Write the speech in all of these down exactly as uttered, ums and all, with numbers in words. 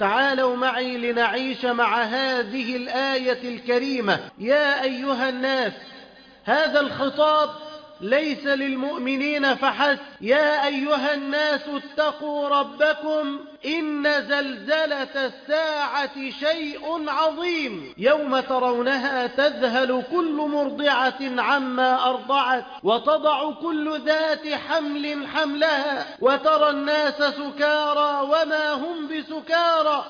تعالوا معي لنعيش مع هذه الآية الكريمة. يا أيها الناس، هذا الخطاب ليس للمؤمنين فحسب. يا أيها الناس اتقوا ربكم إن زلزلة الساعة شيء عظيم، يوم ترونها تذهل كل مرضعة عما أرضعت وتضع كل ذات حمل حملها وترى الناس سكارى وما هم بسكارى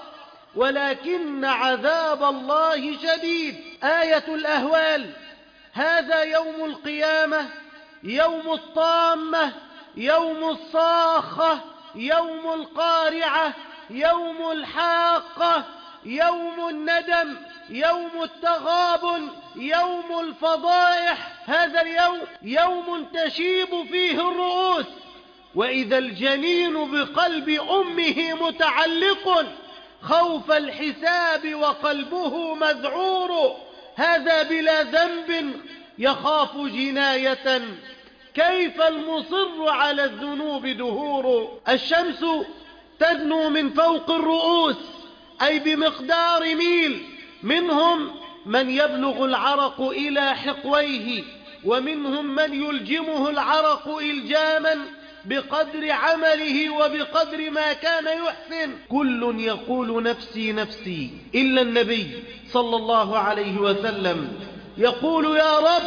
ولكن عذاب الله شديد. آية الأهوال، هذا يوم القيامة، يوم الطامة، يوم الصاخة، يوم القارعة، يوم الحاقة، يوم الندم، يوم التغابن، يوم الفضائح. هذا اليوم يوم تشيب فيه الرؤوس، وإذا الجنين بقلب أمه متعلق خوف الحساب وقلبه مذعور. هذا بلا ذنب يخاف جناية، كيف المصر على الذنوب دهور. الشمس تدنو من فوق الرؤوس أي بمقدار ميل، منهم من يبلغ العرق إلى حقويه، ومنهم من يلجمه العرق إلجاما بقدر عمله وبقدر ما كان يحسن. كل يقول نفسي نفسي إلا النبي صلى الله عليه وسلم يقول يا رب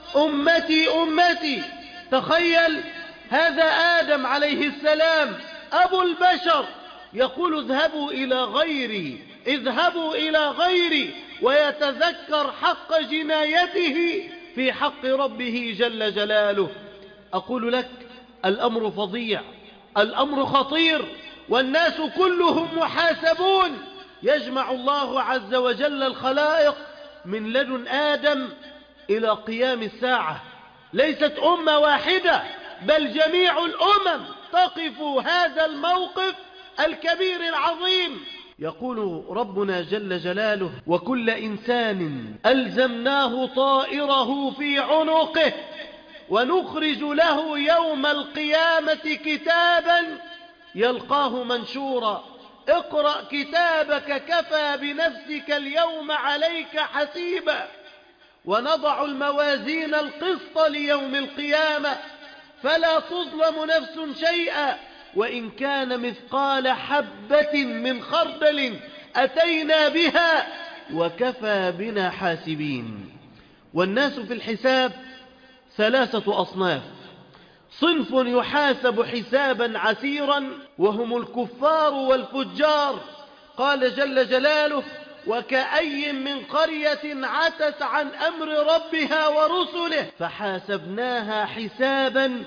أمتي أمتي. تخيل، هذا آدم عليه السلام أبو البشر يقول اذهبوا إلى غيري، اذهبوا إلى غيري، ويتذكر حق جنايته في حق ربه جل جلاله. أقول لك الأمر فظيع، الأمر خطير، والناس كلهم محاسبون. يجمع الله عز وجل الخلائق من لدن آدم إلى قيام الساعة، ليست أمة واحدة بل جميع الأمم تقف هذا الموقف الكبير العظيم. يقول ربنا جل جلاله وكل إنسان ألزمناه طائره في عنقه ونخرج له يوم القيامة كتابا يلقاه منشورا اقرأ كتابك كفى بنفسك اليوم عليك حسيبا ونضع الموازين القسط ليوم القيامة فلا تظلم نفس شيئا وإن كان مثقال حبة من خردل أتينا بها وكفى بنا حاسبين. والناس في الحساب ثلاثة أصناف: صنف يحاسب حسابا عسيرا وهم الكفار والفجار، قال جل جلاله وكأي من قرية عتت عن أمر ربها ورسله فحاسبناها حسابا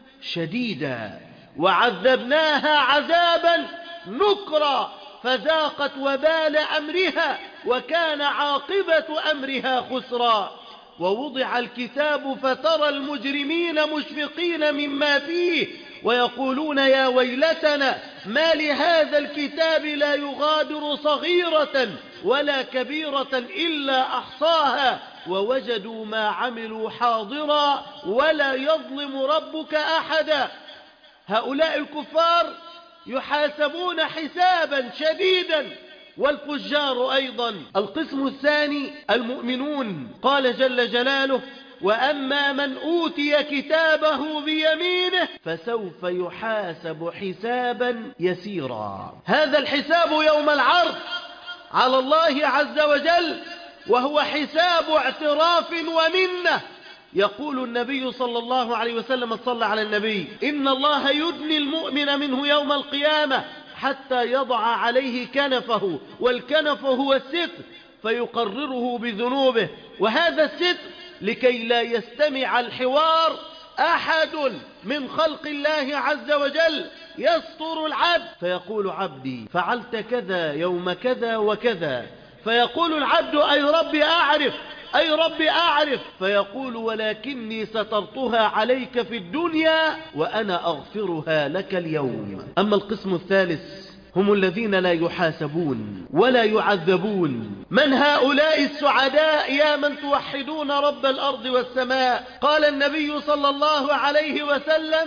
شديدا وعذبناها عذابا نكرا فذاقت وبال أمرها وكان عاقبة أمرها خسرا. ووضع الكتاب فترى المجرمين مشفقين مما فيه ويقولون يا ويلتنا ما لهذا الكتاب لا يغادر صغيرة ولا كبيرة إلا أحصاها ووجدوا ما عملوا حاضرا ولا يظلم ربك أحدا. هؤلاء الكفار يحاسبون حسابا شديدا والفجار أيضا. القسم الثاني المؤمنون، قال جل جلاله وأما من أوتي كتابه بيمينه فسوف يحاسب حسابا يسيرا. هذا الحساب يوم العرض على الله عز وجل وهو حساب اعتراف ومنة. يقول النبي صلى الله عليه وسلم صلى على النبي إن الله يدني المؤمن منه يوم القيامة حتى يضع عليه كنفه، والكنف هو الستر، فيقرره بذنوبه، وهذا الستر لكي لا يستمع الحوار أحد من خلق الله عز وجل. يسطر العبد فيقول عبدي فعلت كذا يوم كذا وكذا، فيقول العبد أي ربي أعرف أي ربي أعرف، فيقول ولكني سترتها عليك في الدنيا وأنا أغفرها لك اليوم. أما القسم الثالث هم الذين لا يحاسبون ولا يعذبون. من هؤلاء السعداء يا من توحدون رب الأرض والسماء؟ قال النبي صلى الله عليه وسلم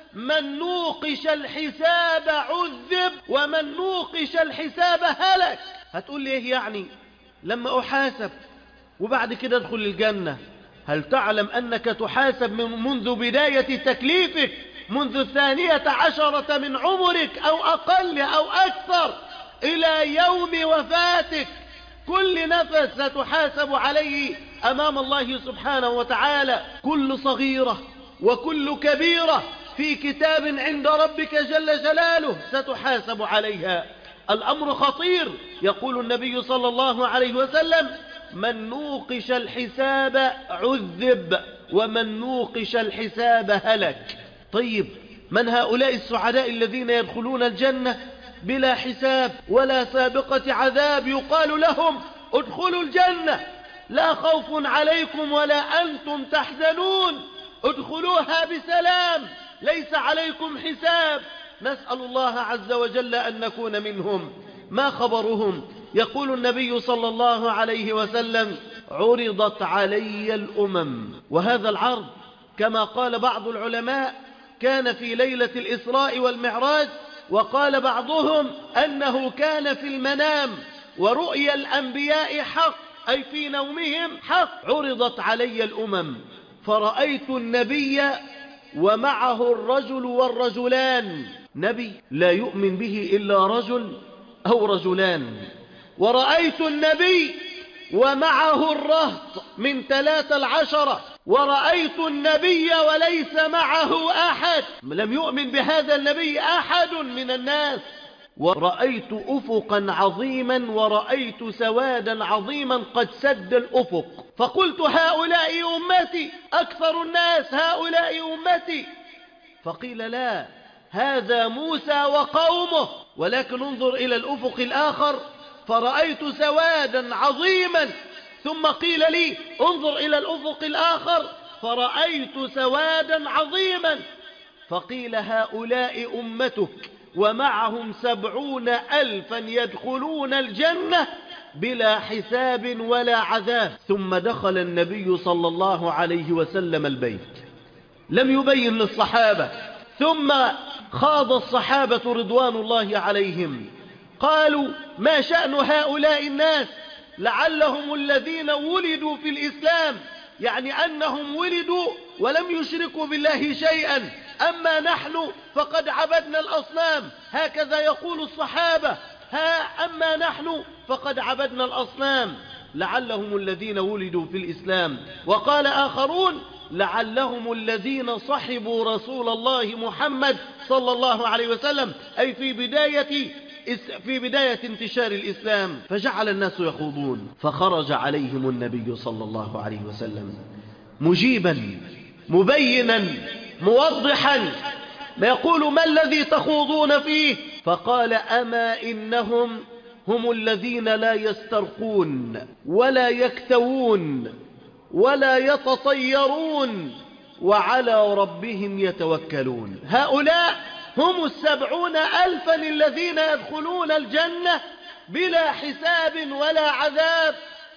من نوقش الحساب عذب ومن نوقش الحساب هلك. هتقول لي ايه يعني لما احاسب وبعد كده ادخل الجنة؟ هل تعلم انك تحاسب من منذ بداية تكليفك، منذ الثانية عشرة من عمرك او اقل او اكثر الى يوم وفاتك؟ كل نفس ستحاسب عليه امام الله سبحانه وتعالى، كل صغيرة وكل كبيرة في كتاب عند ربك جل جلاله ستحاسب عليها. الأمر خطير. يقول النبي صلى الله عليه وسلم: من نوقش الحساب عذب ومن نوقش الحساب هلك. طيب من هؤلاء السعداء الذين يدخلون الجنة بلا حساب ولا سابقة عذاب؟ يقال لهم: ادخلوا الجنة لا خوف عليكم ولا أنتم تحزنون، ادخلوها بسلام ليس عليكم حساب. نسأل الله عز وجل أن نكون منهم. ما خبرهم؟ يقول النبي صلى الله عليه وسلم: عرضت علي الأمم. وهذا العرض كما قال بعض العلماء كان في ليلة الإسراء والمعراج، وقال بعضهم أنه كان في المنام، ورؤيا الأنبياء حق أي في نومهم حق. عرضت علي الأمم فرأيت النبي ومعه الرجل والرجلان. نبي لا يؤمن به إلا رجل أو رجلان. ورأيت النبي ومعه الرهط من ثلاثة العشرة. ورأيت النبي وليس معه أحد، لم يؤمن بهذا النبي أحد من الناس. ورأيت أفقا عظيما ورأيت سوادا عظيما قد سد الأفق. فقلت: هؤلاء أمتي، أكثر الناس هؤلاء أمتي. فقيل: لا، هذا موسى وقومه. ولكن انظر إلى الأفق الآخر فرأيت سوادا عظيما. ثم قيل لي: انظر إلى الأفق الآخر فرأيت سوادا عظيما. فقيل: هؤلاء أمتك ومعهم سبعون ألفا يدخلون الجنة بلا حساب ولا عذاب. ثم دخل النبي صلى الله عليه وسلم البيت، لم يبين للصحابة. ثم خاض الصحابة رضوان الله عليهم قالوا: ما شأن هؤلاء الناس؟ لعلهم الذين ولدوا في الإسلام، يعني أنهم ولدوا ولم يشركوا بالله شيئا، أما نحن فقد عبدنا الأصنام. هكذا يقول الصحابة: ها أما نحن فقد عبدنا الأصنام. لعلهم الذين ولدوا في الإسلام. وقال آخرون: لعلهم الذين صحبوا رسول الله محمد صلى الله عليه وسلم، أي في بداية في بداية انتشار الإسلام. فجعل الناس يخوضون. فخرج عليهم النبي صلى الله عليه وسلم مجيبا مبينا موضحا، ما يقول: ما الذي تخوضون فيه؟ فقال: أما إنهم هم الذين لا يسترقون ولا يكتوون ولا يتطيرون وعلى ربهم يتوكلون. هؤلاء هم السبعون ألفا الذين يدخلون الجنة بلا حساب ولا عذاب.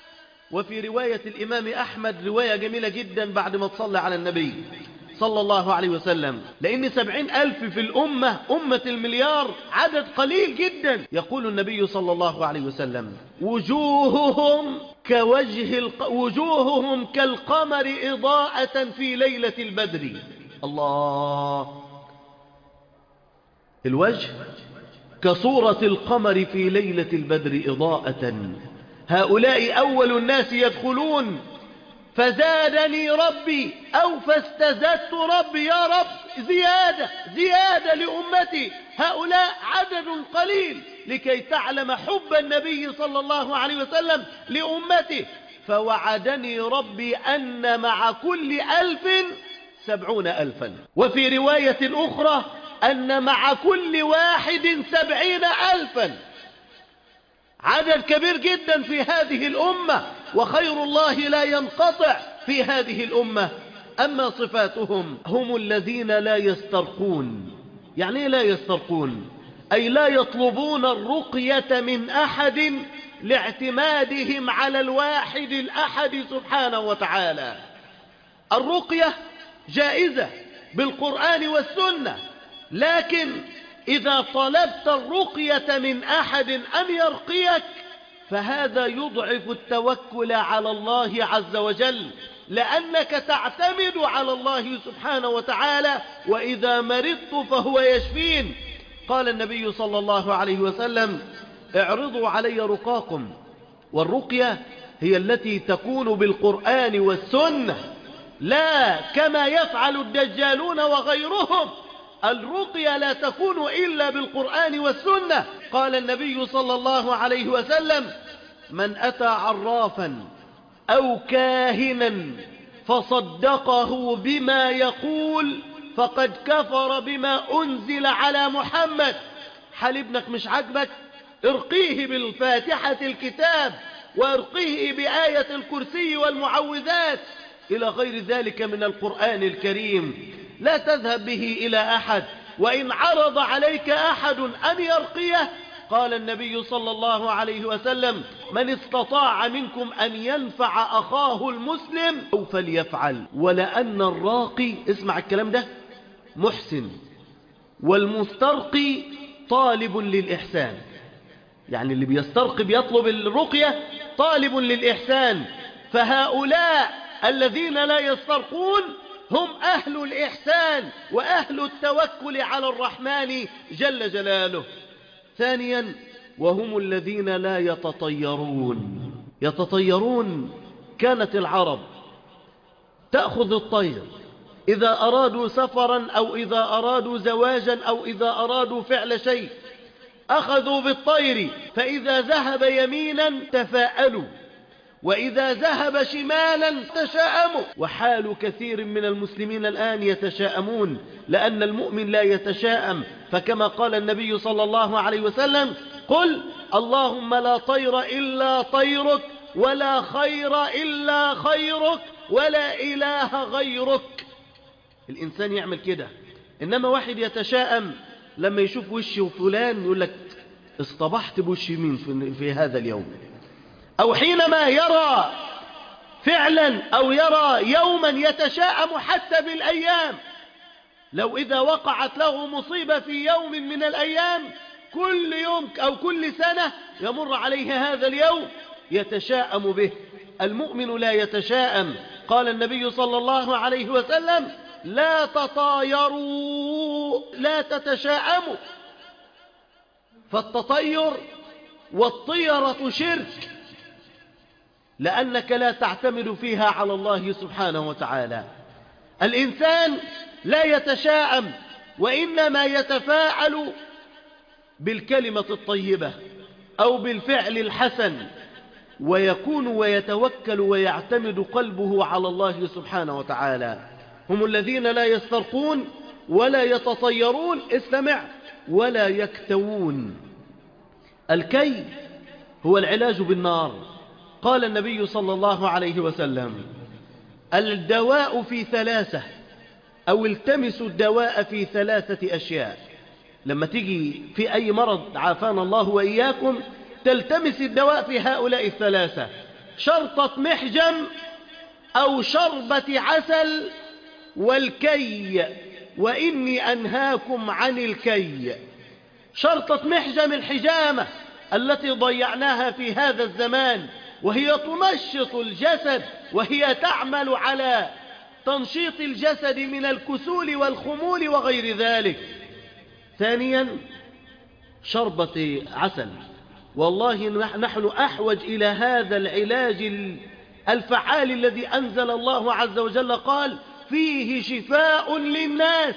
وفي رواية الإمام أحمد رواية جميلة جدا بعد ما تصلى على النبي صلى الله عليه وسلم، لأن سبعين ألف في الأمة، أمة المليار، عدد قليل جدا. يقول النبي صلى الله عليه وسلم: وجوههم كوجه الق... وجوههم كالقمر إضاءة في ليلة البدر. الله، الوجه كصورة القمر في ليلة البدر إضاءة. هؤلاء أول الناس يدخلون. فزادني ربي أو فاستزدت ربي، يا رب زيادة زيادة لأمتي. هؤلاء عدد قليل لكي تعلم حب النبي صلى الله عليه وسلم لأمته. فوعدني ربي أن مع كل ألف سبعون ألفا. وفي رواية أخرى أن مع كل واحد سبعين ألفا. عدد كبير جدا في هذه الأمة، وخير الله لا ينقطع في هذه الأمة. أما صفاتهم: هم الذين لا يسترقون. يعني لا يسترقون أي لا يطلبون الرقية من أحد لاعتمادهم على الواحد الأحد سبحانه وتعالى. الرقية جائزة بالقرآن والسنة. لكن إذا طلبت الرقية من أحد أن يرقيك فهذا يضعف التوكل على الله عز وجل، لأنك تعتمد على الله سبحانه وتعالى، وإذا مرضت فهو يشفين. قال النبي صلى الله عليه وسلم: اعرضوا علي رقاكم. والرقية هي التي تكون بالقرآن والسنة، لا كما يفعل الدجالون وغيرهم. الرقية لا تكون إلا بالقرآن والسنة. قال النبي صلى الله عليه وسلم: من أتى عرافا أو كاهنا فصدقه بما يقول فقد كفر بما أنزل على محمد. حال ابنك مش عاجبك، ارقيه بالفاتحة الكتاب، وارقيه بآية الكرسي والمعوذات إلى غير ذلك من القرآن الكريم. لا تذهب به إلى أحد، وإن عرض عليك أحد أن يرقيه قال النبي صلى الله عليه وسلم: من استطاع منكم أن ينفع أخاه المسلم أو فليفعل. ولأن الراقي، اسمع الكلام ده، محسن، والمسترقي طالب للإحسان. يعني اللي بيسترقي بيطلب الرقية طالب للإحسان. فهؤلاء الذين لا يسترقون هم أهل الإحسان وأهل التوكل على الرحمن جل جلاله. ثانيا: وهم الذين لا يتطيرون. يتطيرون، كانت العرب تأخذ الطير إذا أرادوا سفرا أو إذا أرادوا زواجا أو إذا أرادوا فعل شيء، أخذوا بالطير، فإذا ذهب يمينا تفاءلوا، وإذا ذهب شمالا تشاءموا. وحال كثير من المسلمين الآن يتشاءمون، لأن المؤمن لا يتشاءم. فكما قال النبي صلى الله عليه وسلم: قل اللهم لا طير إلا طيرك، ولا خير إلا خيرك، ولا إله غيرك. الإنسان يعمل كده. إنما واحد يتشاءم لما يشوف وش فلان يقول لك: اصطبحت بوش مين في, في هذا اليوم، أو حينما يرى فعلا أو يرى يوما يتشاءم حتى بالأيام. لو إذا وقعت له مصيبة في يوم من الأيام، كل يوم أو كل سنة يمر عليه هذا اليوم يتشاءم به. المؤمن لا يتشاءم. قال النبي صلى الله عليه وسلم: لا تطايروا، لا تتشاءموا. فالتطير والطيرة شرك، لأنك لا تعتمد فيها على الله سبحانه وتعالى. الإنسان لا يتشاءم، وإنما يتفاعل بالكلمة الطيبة أو بالفعل الحسن، ويكون ويتوكل ويعتمد قلبه على الله سبحانه وتعالى. هم الذين لا يسترقون ولا يتطيرون، استمع، ولا يكتوون. الكي هو العلاج بالنار. قال النبي صلى الله عليه وسلم: الدواء في ثلاثة، أو التمسوا الدواء في ثلاثة أشياء. لما تيجي في أي مرض عافانا الله وإياكم تلتمس الدواء في هؤلاء الثلاثة: شرطة محجم، أو شربة عسل، والكي. وإني أنهاكم عن الكي. شرطة محجم الحجامة التي ضيعناها في هذا الزمان، وهي تنشط الجسد، وهي تعمل على تنشيط الجسد من الكسول والخمول وغير ذلك. ثانيا شربة عسل. والله نحن أحوج إلى هذا العلاج الفعال الذي أنزل الله عز وجل قال: فيه شفاء للناس.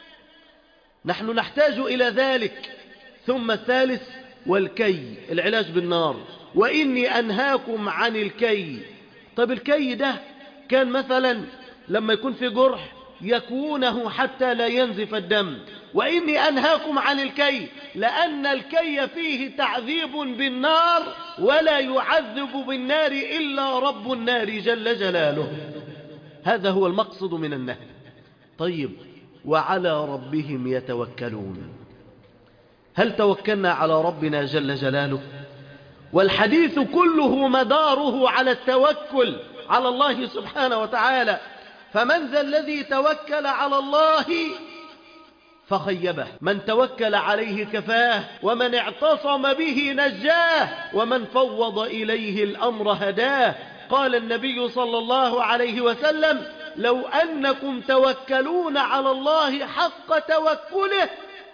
نحن نحتاج إلى ذلك. ثم الثالث والكي، العلاج بالنار. وإني أنهاكم عن الكي. طب الكي ده كان مثلا لما يكون في جرح يكونه حتى لا ينزف الدم. وإني أنهاكم عن الكي لأن الكي فيه تعذيب بالنار، ولا يعذب بالنار إلا رب النار جل جلاله. هذا هو المقصد من النهي. طيب، وعلى ربهم يتوكلون. هل توكلنا على ربنا جل جلاله؟ والحديث كله مداره على التوكل على الله سبحانه وتعالى. فمن ذا الذي توكل على الله فخيبه، من توكل عليه كفاه، ومن اعتصم به نجاه، ومن فوض إليه الأمر هداه. قال النبي صلى الله عليه وسلم: لو أنكم توكلون على الله حق توكله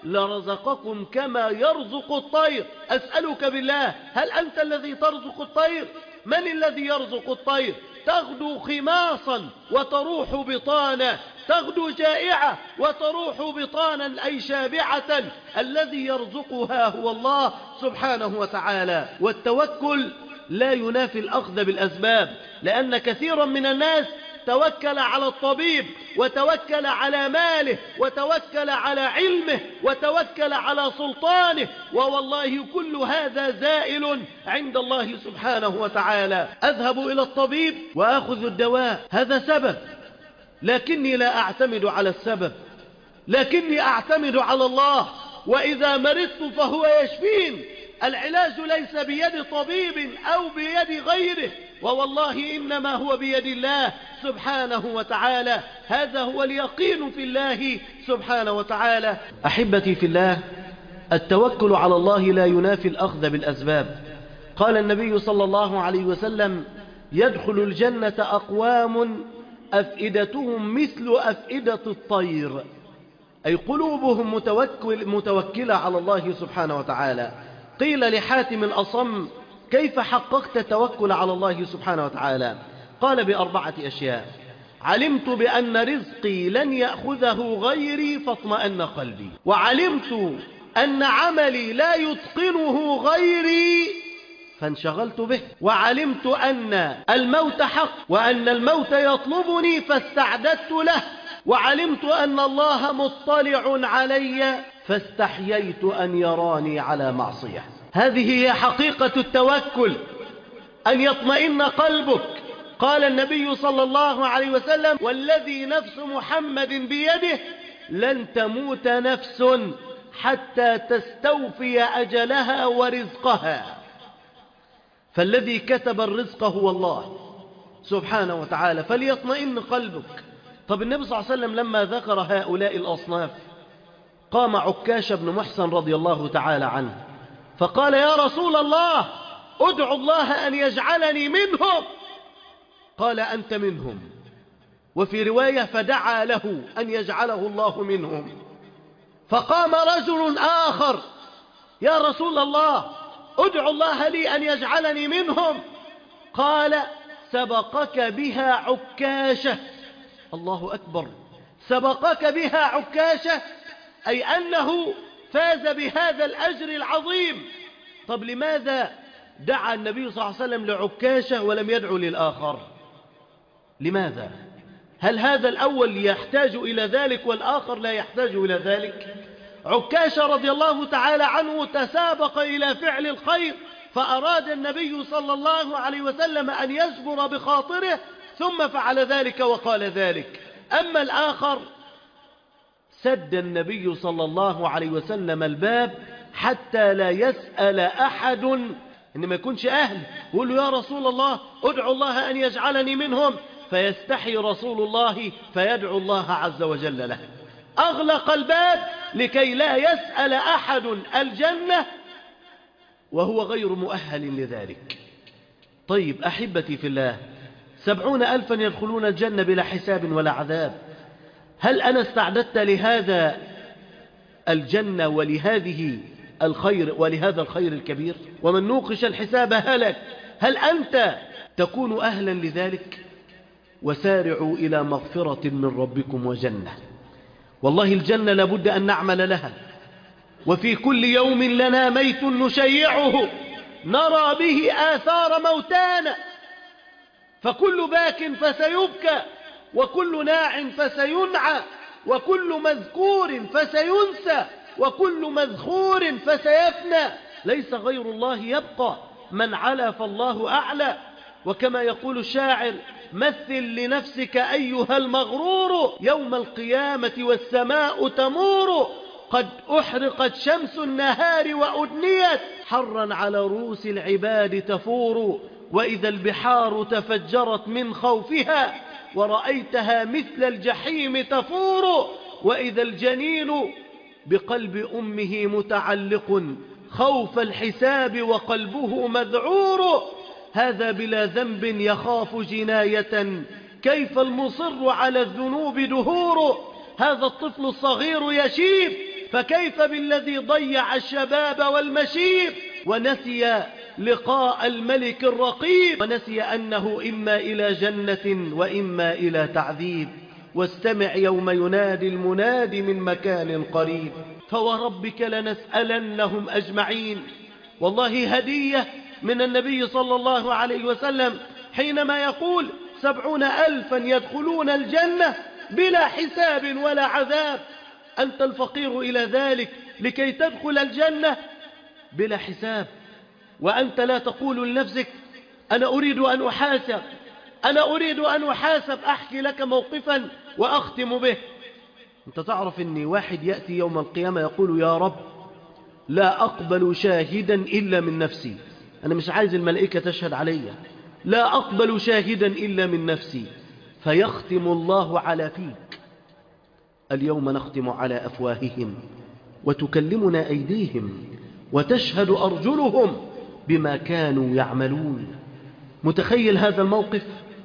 لرزقكم كما يرزق الطير. أسألك بالله، هل أنت الذي ترزق الطير؟ من الذي يرزق الطير؟ تغدو خماصا وتروح بطانا، تغدو جائعة وتروح بطانا أي شابعة. الذي يرزقها هو الله سبحانه وتعالى. والتوكل لا ينافي الأخذ بالأسباب، لأن كثيرا من الناس توكل على الطبيب، وتوكل على ماله، وتوكل على علمه، وتوكل على سلطانه، ووالله كل هذا زائل عند الله سبحانه وتعالى. أذهب إلى الطبيب وأخذ الدواء، هذا سبب، لكني لا أعتمد على السبب، لكني أعتمد على الله. وإذا مرضت فهو يشفين. العلاج ليس بيد طبيب أو بيد غيره، ووالله إنما هو بيد الله سبحانه وتعالى. هذا هو اليقين في الله سبحانه وتعالى. أحبتي في الله، التوكل على الله لا ينافي الأخذ بالأسباب. قال النبي صلى الله عليه وسلم: يدخل الجنة أقوام أفئدتهم مثل أفئدة الطير، أي قلوبهم متوكل متوكلة على الله سبحانه وتعالى. قيل لحاتم الأصم: كيف حققت التوكل على الله سبحانه وتعالى؟ قال: بأربعة أشياء: علمت بأن رزقي لن يأخذه غيري فاطمأن قلبي، وعلمت أن عملي لا يتقنه غيري فانشغلت به، وعلمت أن الموت حق وأن الموت يطلبني فاستعددت له، وعلمت أن الله مطلع علي فاستحييت أن يراني على معصية. هذه هي حقيقة التوكل، أن يطمئن قلبك. قال النبي صلى الله عليه وسلم: والذي نفس محمد بيده لن تموت نفس حتى تستوفي أجلها ورزقها. فالذي كتب الرزق هو الله سبحانه وتعالى، فليطمئن قلبك. طب النبي صلى الله عليه وسلم لما ذكر هؤلاء الأصناف قام عكاش بن محسن رضي الله تعالى عنه فقال: يا رسول الله، ادعو الله أن يجعلني منهم. قال: أنت منهم. وفي رواية: فدعا له أن يجعله الله منهم. فقام رجل آخر: يا رسول الله، ادعو الله لي أن يجعلني منهم. قال: سبقك بها عكاشة. الله أكبر، سبقك بها عكاشة، أي أنه فاز بهذا الأجر العظيم. طب لماذا دعا النبي صلى الله عليه وسلم لعكاشة ولم يدعو للآخر؟ لماذا؟ هل هذا الأول يحتاج إلى ذلك والآخر لا يحتاج إلى ذلك؟ عكاشة رضي الله تعالى عنه تسابق إلى فعل الخير، فأراد النبي صلى الله عليه وسلم أن يجبر بخاطره ثم فعل ذلك وقال ذلك. أما الآخر سد النبي صلى الله عليه وسلم الباب حتى لا يسأل أحد، إن ما يكونش أهل يقول له: يا رسول الله، ادعو الله أن يجعلني منهم، فيستحي رسول الله فيدعو الله عز وجل له. أغلق الباب لكي لا يسأل أحد الجنة وهو غير مؤهل لذلك. طيب أحبتي في الله، سبعون ألفا يدخلون الجنة بلا حساب ولا عذاب. هل أنا استعددت لهذا الجنة ولهذه الخير ولهذا الخير الكبير؟ ومن نوقش الحساب هلك. هل أنت تكون أهلا لذلك؟ وسارعوا إلى مغفرة من ربكم وجنة. والله الجنة لابد أن نعمل لها، وفي كل يوم لنا ميت نشيعه نرى به آثار موتانا، فكل باك فسيبكى، وكل ناع فسينعى، وكل مذكور فسينسى، وكل مذخور فسيفنى. ليس غير الله يبقى، من علا فالله أعلى. وكما يقول الشاعر: مثل لنفسك أيها المغرور يوم القيامة والسماء تمور، قد أحرقت شمس النهار وأدنيت حرا على رؤوس العباد تفور، وإذا البحار تفجرت من خوفها ورأيتها مثل الجحيم تفور، وإذا الجنين بقلب أمه متعلق خوف الحساب وقلبه مذعور. هذا بلا ذنب يخاف جناية، كيف المصر على الذنوب دهور. هذا الطفل الصغير يشيب، فكيف بالذي ضيع الشباب والمشيب، ونسي لقاء الملك الرقيب، ونسي أنه إما إلى جنة وإما إلى تعذيب. واستمع يوم ينادي المنادي من مكان قريب، فوربك لنسألنهم أجمعين. والله هدية من النبي صلى الله عليه وسلم حينما يقول سبعون ألفا يدخلون الجنة بلا حساب ولا عذاب. أنت الفقير إلى ذلك لكي تدخل الجنة بلا حساب، وأنت لا تقول لنفسك أنا أريد أن أحاسب، أنا أريد أن أحاسب. أحكي لك موقفا وأختم به. أنت تعرف أني واحد يأتي يوم القيامة يقول يا رب لا أقبل شاهدا إلا من نفسي، أنا مش عايز الملائكة تشهد علي، لا أقبل شاهدا إلا من نفسي. فيختم الله على فيك اليوم نختم على أفواههم وتكلمنا أيديهم وتشهد أرجلهم بما كانوا يعملون. متخيل هذا الموقف؟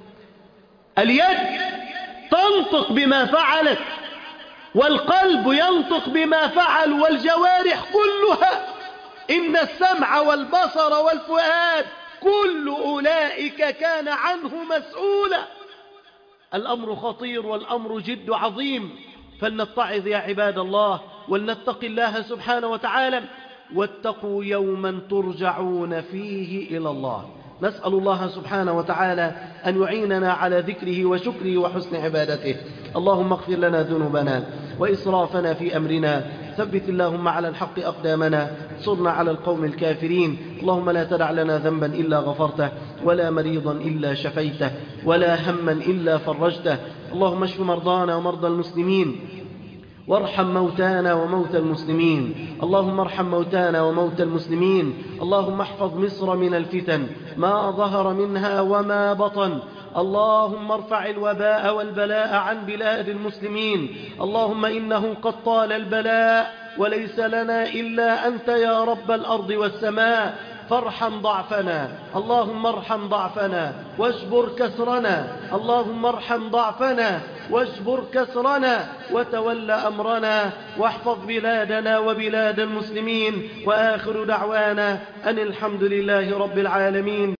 اليد تنطق بما فعلت، والقلب ينطق بما فعل، والجوارح كلها، إن السمع والبصر والفؤاد كل أولئك كان عنه مسؤولا. الأمر خطير والأمر جد عظيم، فلنتعظ يا عباد الله ولنتق الله سبحانه وتعالى، واتقوا يوما ترجعون فيه إلى الله. نسأل الله سبحانه وتعالى أن يعيننا على ذكره وشكره وحسن عبادته. اللهم اغفر لنا ذنوبنا وإسرافنا في أمرنا، ثبت اللهم على الحق أقدامنا، صرنا على القوم الكافرين. اللهم لا تدع لنا ذنبا إلا غفرته، ولا مريضا إلا شفيته، ولا هما إلا فرجته. اللهم اشف مرضانا ومرضى المسلمين، وارحم موتانا وموتى المسلمين. اللهم ارحم موتانا وموتى المسلمين. اللهم احفظ مصر من الفتن ما ظهر منها وما بطن. اللهم ارفع الوباء والبلاء عن بلاد المسلمين. اللهم إنه قد طال البلاء وليس لنا إلا أنت يا رب الأرض والسماء، فارحم ضعفنا. اللهم ارحم ضعفنا واجبر كسرنا. اللهم ارحم ضعفنا واجبر كسرنا، وتول أمرنا، واحفظ بلادنا وبلاد المسلمين. وآخر دعوانا أن الحمد لله رب العالمين.